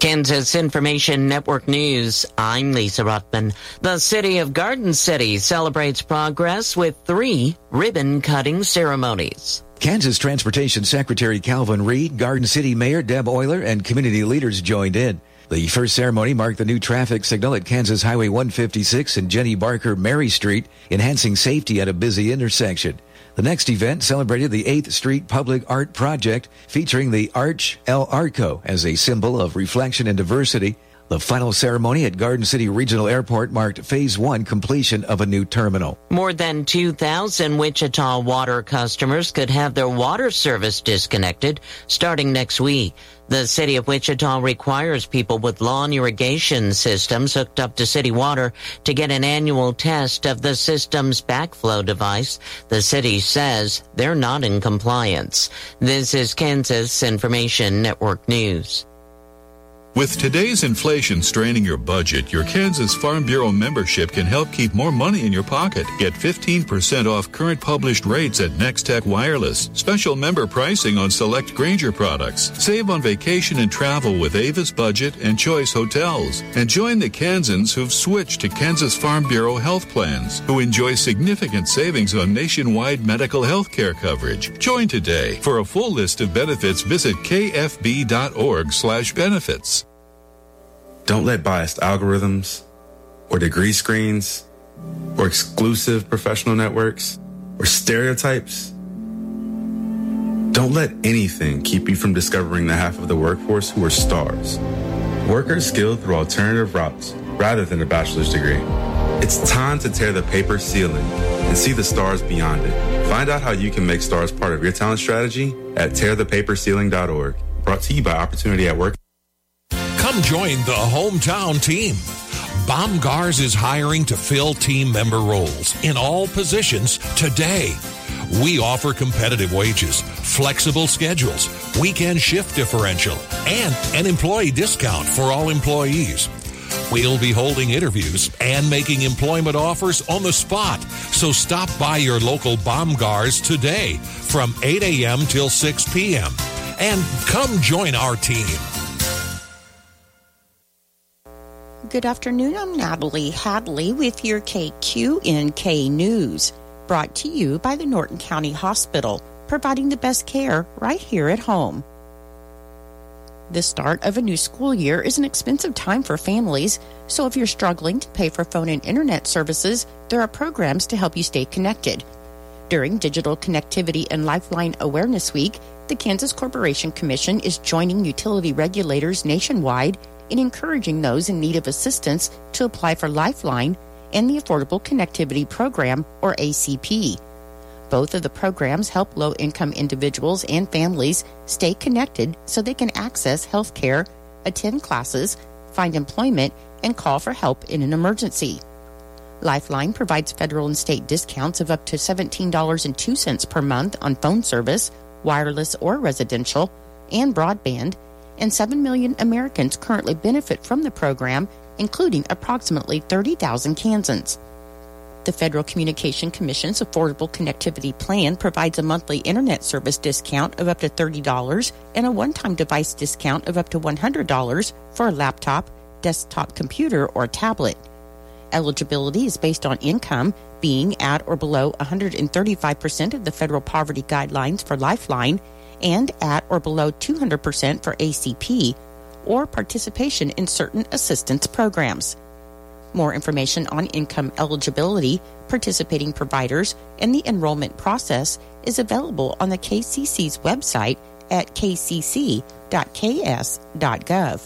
Kansas Information Network News, I'm Lisa Ruttman. The city of Garden City celebrates progress with 3 ribbon-cutting ceremonies. Kansas Transportation Secretary Calvin Reed, Garden City Mayor Deb Euler, and community leaders joined in. The first ceremony marked the new traffic signal at Kansas Highway 156 and Jenny Barker Mary Street, enhancing safety at a busy intersection. The next event celebrated the 8th Street Public Art Project, featuring the Arch El Arco as a symbol of reflection and diversity. The final ceremony at Garden City Regional Airport marked Phase 1 completion of a new terminal. More than 2,000 Wichita Water customers could have their water service disconnected starting next week. The city of Wichita requires people with lawn irrigation systems hooked up to city water to get an annual test of the system's backflow device. The city says they're not in compliance. This is Kansas Information Network News. With today's inflation straining your budget, your Kansas Farm Bureau membership can help keep more money in your pocket. Get 15% off current published rates at Nextech Wireless. Special member pricing on select Grainger products. Save on vacation and travel with Avis Budget and Choice Hotels. And join the Kansans who've switched to Kansas Farm Bureau health plans, who enjoy significant savings on nationwide medical health care coverage. Join today. For a full list of benefits, visit kfb.org/benefits. Don't let biased algorithms or degree screens or exclusive professional networks or stereotypes. Don't let anything keep you from discovering the half of the workforce who are stars. Workers skilled through alternative routes rather than a bachelor's degree. It's time to tear the paper ceiling and see the stars beyond it. Find out how you can make stars part of your talent strategy at tearthepaperceiling.org. Brought to you by Opportunity at Work. Come join the hometown team. Baumgars is hiring to fill team member roles in all positions today. We offer competitive wages, flexible schedules, weekend shift differential, and an employee discount for all employees. We'll be holding interviews and making employment offers on the spot. So stop by your local Baumgars today from 8 a.m. till 6 p.m. and come join our team. Good afternoon, I'm Natalie Hadley with your KQNK News, brought to you by the Norton County Hospital, providing the best care right here at home. The start of a new school year is an expensive time for families, so if you're struggling to pay for phone and internet services, there are programs to help you stay connected. During Digital Connectivity and Lifeline Awareness Week, the Kansas Corporation Commission is joining utility regulators nationwide in encouraging those in need of assistance to apply for Lifeline and the Affordable Connectivity Program, or ACP. Both of the programs help low-income individuals and families stay connected so they can access health care, attend classes, find employment, and call for help in an emergency. Lifeline provides federal and state discounts of up to $17.02 per month on phone service, wireless or residential, and broadband, and 7 million Americans currently benefit from the program, including approximately 30,000 Kansans. The Federal Communication Commission's Affordable Connectivity Plan provides a monthly internet service discount of up to $30 and a one-time device discount of up to $100 for a laptop, desktop computer, or tablet. Eligibility is based on income, being at or below 135% of the federal poverty guidelines for Lifeline, and at or below 200% for ACP, or participation in certain assistance programs. More information on income eligibility, participating providers, and the enrollment process is available on the KCC's website at kcc.ks.gov.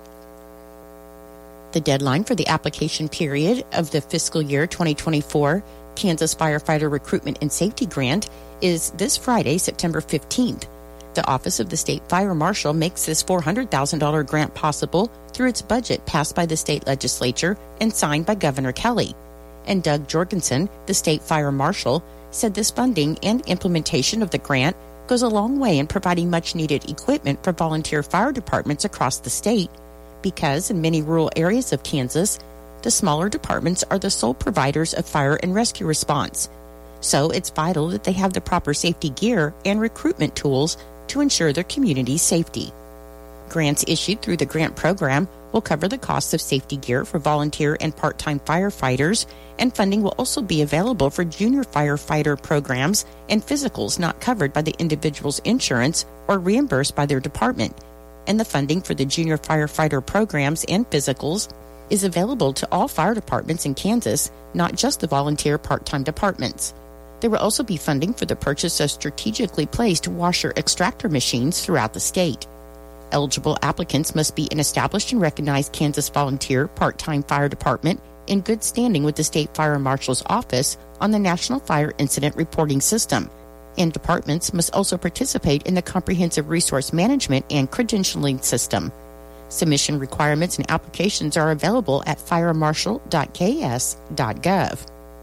The deadline for the application period of the fiscal year 2024 Kansas Firefighter Recruitment and Safety Grant is this Friday, September 15th. The Office of the State Fire Marshal makes this $400,000 grant possible through its budget passed by the state legislature and signed by Governor Kelly. And Doug Jorgensen, the State Fire Marshal, said this funding and implementation of the grant goes a long way in providing much-needed equipment for volunteer fire departments across the state, because in many rural areas of Kansas, the smaller departments are the sole providers of fire and rescue response. So it's vital that they have the proper safety gear and recruitment tools to ensure their community's safety. Grants issued through the grant program will cover the costs of safety gear for volunteer and part-time firefighters, and funding will also be available for junior firefighter programs and physicals not covered by the individual's insurance or reimbursed by their department. And the funding for the junior firefighter programs and physicals is available to all fire departments in Kansas, not just the volunteer part-time departments. There will also be funding for the purchase of strategically placed washer extractor machines throughout the state. Eligible applicants must be an established and recognized Kansas volunteer part-time fire department in good standing with the State Fire Marshal's Office on the National Fire Incident Reporting System, and departments must also participate in the Comprehensive Resource Management and Credentialing System. Submission requirements and applications are available at firemarshal.ks.gov.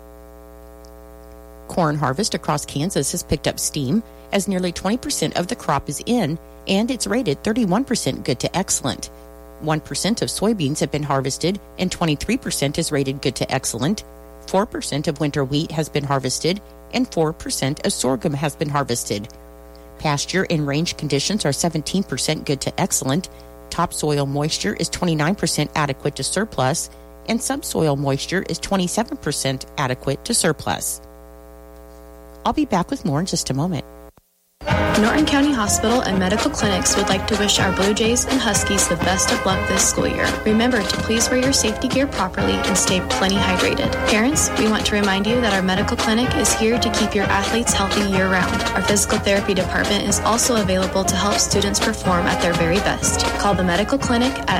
Corn harvest across Kansas has picked up steam as nearly 20% of the crop is in, and it's rated 31% good to excellent. 1% of soybeans have been harvested, and 23% is rated good to excellent. 4% of winter wheat has been harvested, and 4% of sorghum has been harvested. Pasture and range conditions are 17% good to excellent. Topsoil moisture is 29% adequate to surplus, and subsoil moisture is 27% adequate to surplus. I'll be back with more in just a moment. Norton County Hospital and Medical Clinics would like to wish our Blue Jays and Huskies the best of luck this school year. Remember to please wear your safety gear properly and stay plenty hydrated. Parents, we want to remind you that our medical clinic is here to keep your athletes healthy year-round. Our physical therapy department is also available to help students perform at their very best. Call the medical clinic at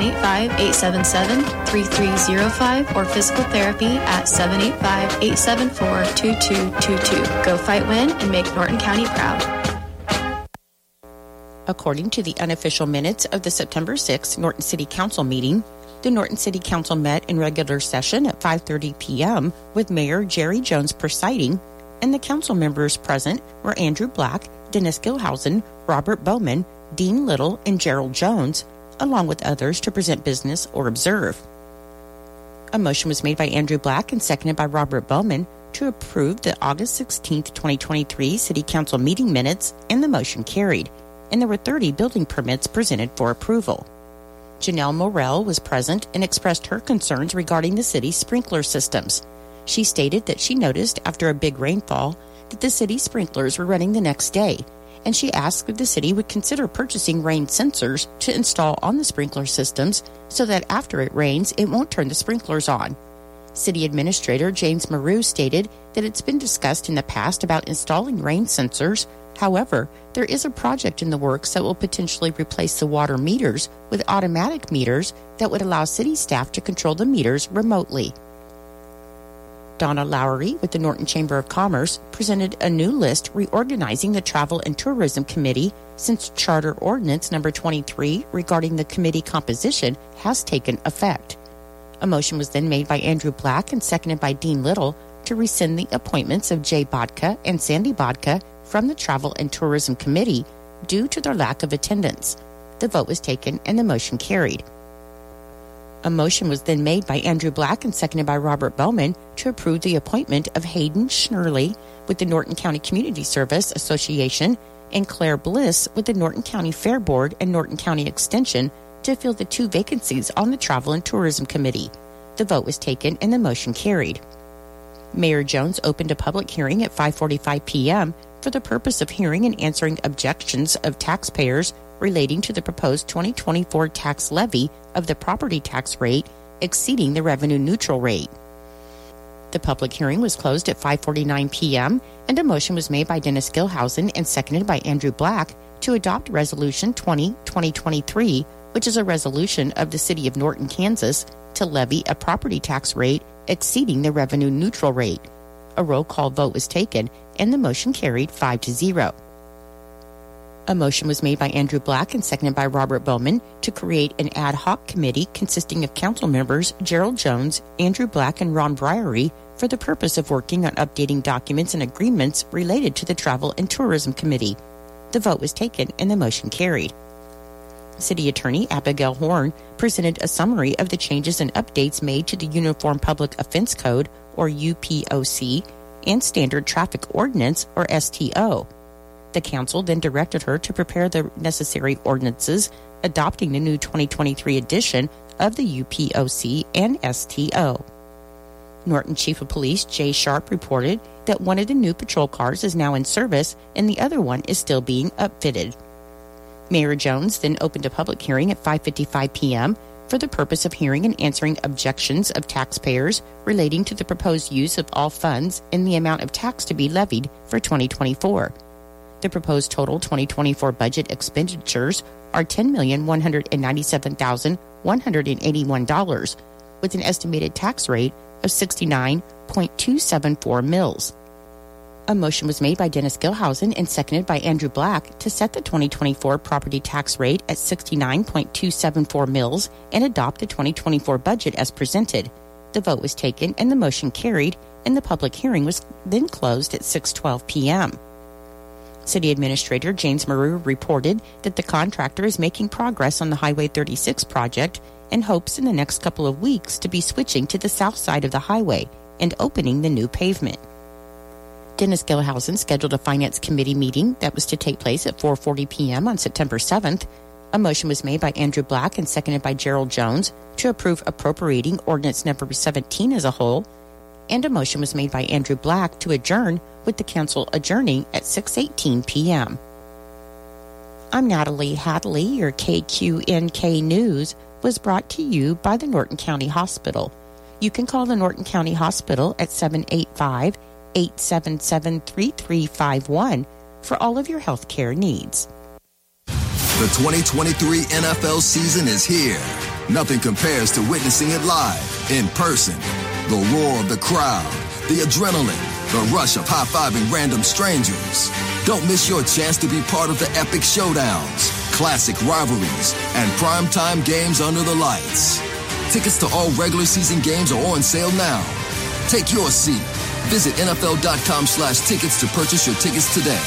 785-877-3305 or physical therapy at 785-874-2222. Go fight, win, and make Norton County proud. According to the unofficial minutes of the September 6th Norton City Council meeting, the Norton City Council met in regular session at 5:30 p.m. with Mayor Jerry Jones presiding, and the council members present were Andrew Black, Dennis Gilhausen, Robert Bowman, Dean Little, and Gerald Jones, along with others to present business or observe. A motion was made by Andrew Black and seconded by Robert Bowman to approve the August 16, 2023 City Council meeting minutes, and the motion carried, and there were 30 building permits presented for approval. Janelle Morell was present and expressed her concerns regarding the city's sprinkler systems. She stated that she noticed after a big rainfall that the city's sprinklers were running the next day, and she asked if the city would consider purchasing rain sensors to install on the sprinkler systems so that after it rains, it won't turn the sprinklers on. City Administrator James Maru stated that it's been discussed in the past about installing rain sensors. However, there is a project in the works that will potentially replace the water meters with automatic meters that would allow city staff to control the meters remotely. Donna Lowry with the Norton Chamber of Commerce presented a new list reorganizing the Travel and Tourism Committee since Charter Ordinance number 23 regarding the committee composition has taken effect. A motion was then made by Andrew Black and seconded by Dean Little to rescind the appointments of Jay Bodka and Sandy Bodka from the Travel and Tourism Committee due to their lack of attendance. The vote was taken and the motion carried. A motion was then made by Andrew Black and seconded by Robert Bowman to approve the appointment of Hayden Schnurley with the Norton County Community Service Association and Claire Bliss with the Norton County Fair Board and Norton County Extension to fill the 2 vacancies on the Travel and Tourism Committee. The vote was taken and the motion carried. Mayor Jones opened a public hearing at 5:45 p.m. for the purpose of hearing and answering objections of taxpayers relating to the proposed 2024 tax levy of the property tax rate exceeding the revenue neutral rate. The public hearing was closed at 5:49 p.m. and a motion was made by Dennis Gilhausen and seconded by Andrew Black to adopt Resolution 20-2023, which is a resolution of the City of Norton, Kansas, to levy a property tax rate exceeding the revenue neutral rate. A roll call vote was taken, and the motion carried 5-0. A motion was made by Andrew Black and seconded by Robert Bowman to create an ad hoc committee consisting of council members Gerald Jones, Andrew Black, and Ron Briery for the purpose of working on updating documents and agreements related to the Travel and Tourism Committee. The vote was taken, and the motion carried. City Attorney Abigail Horn presented a summary of the changes and updates made to the Uniform Public Offense Code, or UPOC, and Standard Traffic Ordinance, or STO. The council then directed her to prepare the necessary ordinances, adopting the new 2023 edition of the UPOC and STO. Norton Chief of Police Jay Sharp reported that one of the new patrol cars is now in service and the other one is still being upfitted. Mayor Jones then opened a public hearing at 5:55 p.m. for the purpose of hearing and answering objections of taxpayers relating to the proposed use of all funds and the amount of tax to be levied for 2024. The proposed total 2024 budget expenditures are $10,197,181, with an estimated tax rate of 69.274 mils. A motion was made by Dennis Gilhausen and seconded by Andrew Black to set the 2024 property tax rate at 69.274 mils and adopt the 2024 budget as presented. The vote was taken and the motion carried, and the public hearing was then closed at 6:12 p.m. City Administrator James Maru reported that the contractor is making progress on the Highway 36 project and hopes in the next couple of weeks to be switching to the south side of the highway and opening the new pavement. Dennis Gilhausen scheduled a Finance Committee meeting that was to take place at 4:40 p.m. on September 7th. A motion was made by Andrew Black and seconded by Gerald Jones to approve appropriating Ordinance Number 17 as a whole, and a motion was made by Andrew Black to adjourn, with the council adjourning at 6:18 p.m. I'm Natalie Hadley. Your KQNK News was brought to you by the Norton County Hospital. You can call the Norton County Hospital at 785-877-3351 for all of your health care needs. The 2023 NFL season is here. Nothing compares to witnessing it live, in person. The roar of the crowd, the adrenaline, the rush of high-fiving random strangers. Don't miss your chance to be part of the epic showdowns, classic rivalries, and primetime games under the lights. Tickets to all regular season games are on sale now. Take your seat. Visit NFL.com/tickets to purchase your tickets today.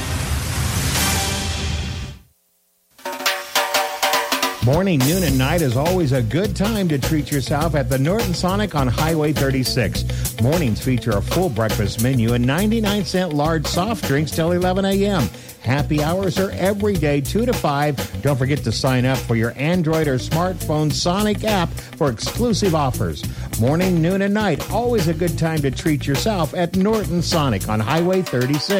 Morning, noon, and night is always a good time to treat yourself at the Norton Sonic on Highway 36. Mornings feature a full breakfast menu and 99-cent large soft drinks till 11 a.m. Happy hours are every day, 2 to 5. Don't forget to sign up for your Android or smartphone Sonic app for exclusive offers. Morning, noon, and night, always a good time to treat yourself at Norton Sonic on Highway 36.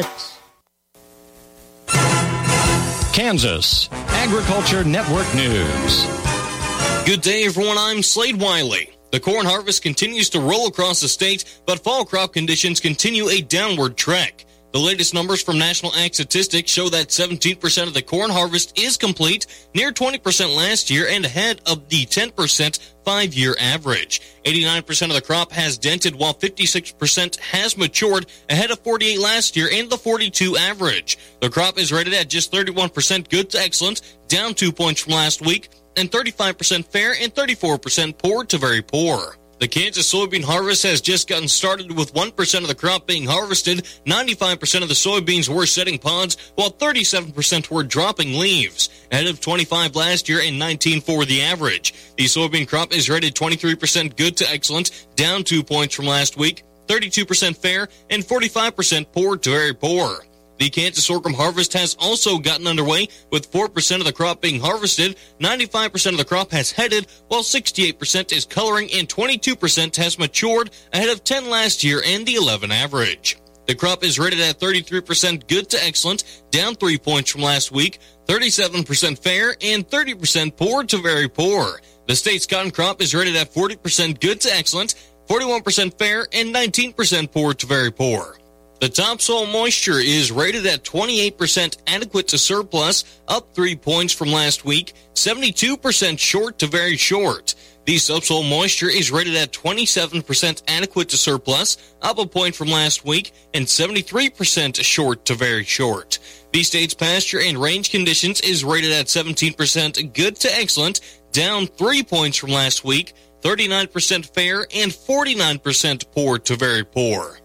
Kansas Agriculture Network News. Good day, everyone. I'm Slade Wiley. The corn harvest continues to roll across the state, but fall crop conditions continue a downward trek. The latest numbers from National Ag Statistics show that 17% of the corn harvest is complete, near 20% last year, and ahead of the 10% five-year average. 89% of the crop has dented, while 56% has matured, ahead of 48 last year and the 42 average. The crop is rated at just 31% good to excellent, down 2 points from last week, and 35% fair and 34% poor to very poor. The Kansas soybean harvest has just gotten started, with 1% of the crop being harvested. 95% of the soybeans were setting pods, while 37% were dropping leaves, ahead of 25 last year and 19 for the average. The soybean crop is rated 23% good to excellent, down 2 points from last week, 32% fair, and 45% poor to very poor. The Kansas sorghum harvest has also gotten underway, with 4% of the crop being harvested, 95% of the crop has headed, while 68% is coloring and 22% has matured, ahead of 10 last year and the 11 average. The crop is rated at 33% good to excellent, down 3 points from last week, 37% fair, and 30% poor to very poor. The state's cotton crop is rated at 40% good to excellent, 41% fair, and 19% poor to very poor. The topsoil moisture is rated at 28% adequate to surplus, up 3 points from last week, 72% short to very short. The subsoil moisture is rated at 27% adequate to surplus, up a point from last week, and 73% short to very short. The state's pasture and range conditions is rated at 17% good to excellent, down 3 points from last week, 39% fair, and 49% poor to very poor.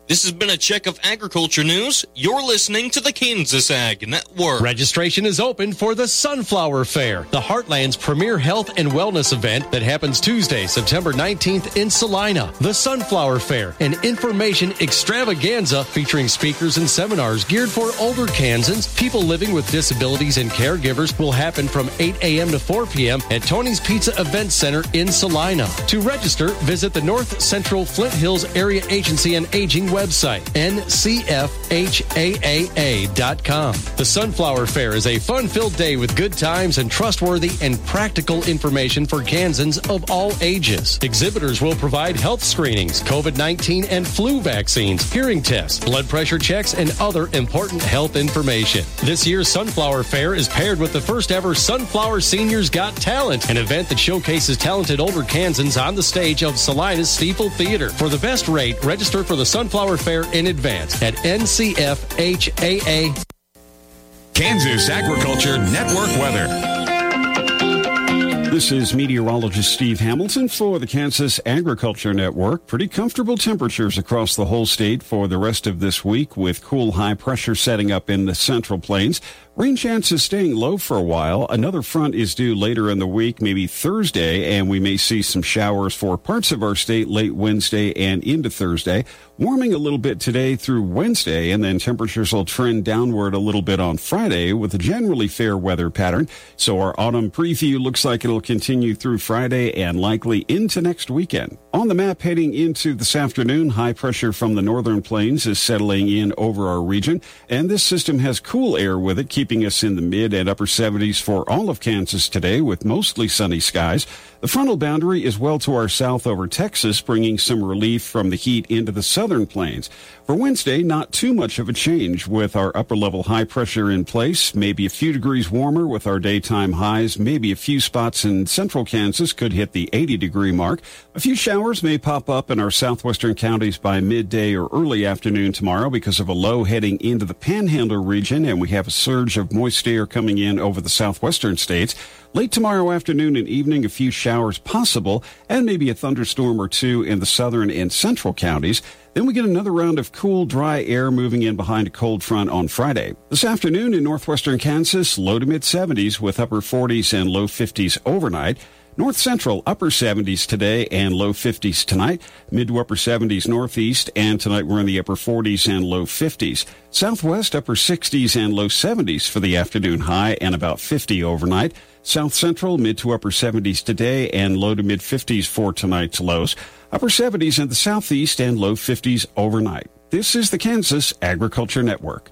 This has been a check of agriculture news. You're listening to the Kansas Ag Network. Registration is open for the Sunflower Fair, the Heartland's premier health and wellness event that happens Tuesday, September 19th in Salina. The Sunflower Fair, an information extravaganza featuring speakers and seminars geared for older Kansans, people living with disabilities, and caregivers, will happen from 8 a.m. to 4 p.m. at Tony's Pizza Event Center in Salina. To register, visit the North Central Flint Hills Area Agency on Aging website, ncfhaa.com. The Sunflower Fair is a fun-filled day with good times and trustworthy and practical information for Kansans of all ages. Exhibitors will provide health screenings, COVID-19 and flu vaccines, hearing tests, blood pressure checks, and other important health information. This year's Sunflower Fair is paired with the first ever Sunflower Seniors Got Talent, an event that showcases talented older Kansans on the stage of Salina's Steeple Theater. For the best rate, register for the Sunflower Fair in advance at ncfhaa. Kansas Agriculture Network weather. This is meteorologist Steve Hamilton for the Kansas Agriculture Network. Pretty comfortable temperatures across the whole state for the rest of this week, with cool high pressure setting up in the Central Plains. Rain chances staying low for a while. Another front is due later in the week, maybe Thursday, and we may see some showers for parts of our state late Wednesday and into Thursday. Warming a little bit today through Wednesday, and then temperatures will trend downward a little bit on Friday with a generally fair weather pattern. So our autumn preview looks like it'll continue through Friday and likely into next weekend. On the map heading into this afternoon, high pressure from the northern plains is settling in over our region, and this system has cool air with it, keeping us in the mid and upper 70s for all of Kansas today with mostly sunny skies. The frontal boundary is well to our south over Texas, bringing some relief from the heat into the southern plains. For Wednesday, not too much of a change with our upper-level high pressure in place. Maybe a few degrees warmer with our daytime highs. Maybe a few spots in central Kansas could hit the 80-degree mark. A few showers may pop up in our southwestern counties by midday or early afternoon tomorrow because of a low heading into the Panhandle region, and we have a surge of moist air coming in over the southwestern states. Late tomorrow afternoon and evening, a few showers possible, and maybe a thunderstorm or two in the southern and central counties. Then we get another round of cool, dry air moving in behind a cold front on Friday. This afternoon in northwestern Kansas, low to mid-70s with upper 40s and low 50s overnight. North Central, upper 70s today and low 50s tonight. Mid to upper 70s northeast, and tonight we're in the upper 40s and low 50s. Southwest, upper 60s and low 70s for the afternoon high and about 50 overnight. South Central, mid to upper 70s today and low to mid 50s for tonight's lows. Upper 70s in the southeast and low 50s overnight. This is the Kansas Agriculture Network.